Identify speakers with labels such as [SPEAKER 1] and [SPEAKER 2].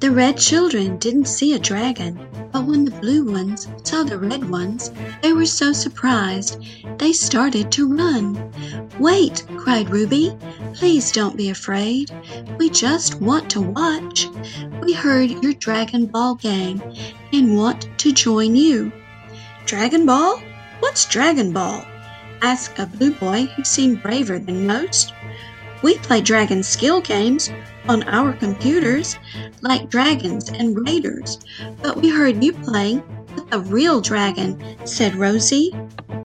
[SPEAKER 1] The red children didn't see a dragon, but when the blue ones saw the red ones, they were so surprised they started to run. "Wait!" cried Ruby. "Please don't be afraid. We just want to watch. We heard your Dragon Ball game and want to join you." "Dragon Ball? What's Dragon Ball?" asked a blue boy who seemed braver than most. "We play dragon skill games on our computers, like Dragons and Raiders, but we heard you playing with a real dragon," said Rosie.